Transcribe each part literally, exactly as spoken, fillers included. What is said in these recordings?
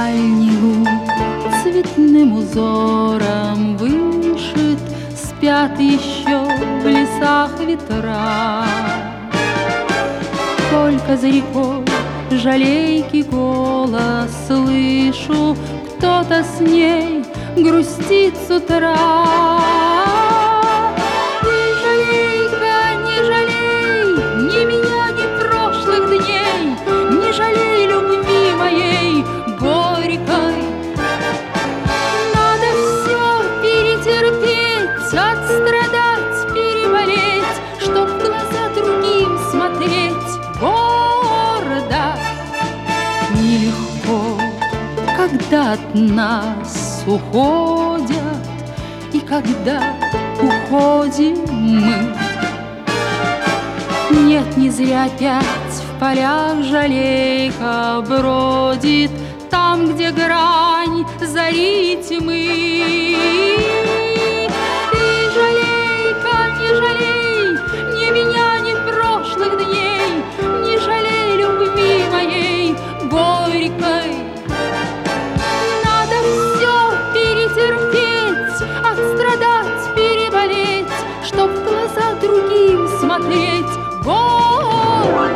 Дальний луг цветным узором вышит, спят еще в лесах ветра. Только за рекой жалейки голос слышу, кто-то с ней грустит с утра. Не жалей-ка, не жалей ни меня, ни прошлых дней, не жалей любви моей горькой. Надо все перетерпеть, отстрадать, переболеть, чтоб в глаза другим смотреть гордо. Нелегко, когда от нас уходят, и когда уходим мы. Нет, не зря опять в полях жалейка бродит, там, где грань зари тьмы. Ты жалей-ка, не жалей ни меня, ни прошлых дней, не жалей любви моей горькой. Надо все перетерпеть, отстрадать, переболеть, чтоб в глаза другим смотреть гордо.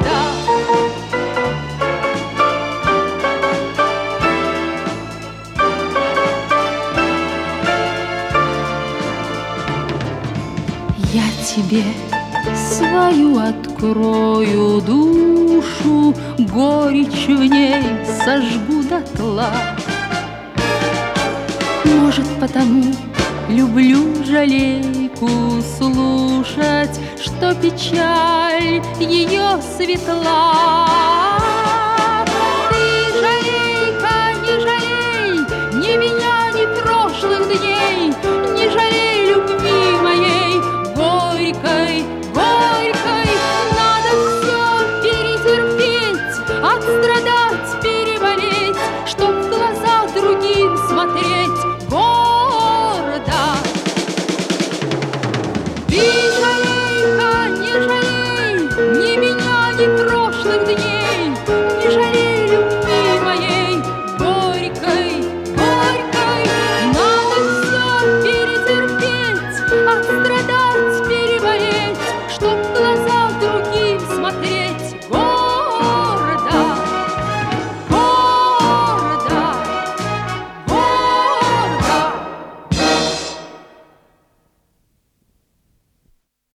Я тебе свою открою душу, горечь в ней сожгу дотла. Может, потому люблю жалейку слушать, что печаль ее светла.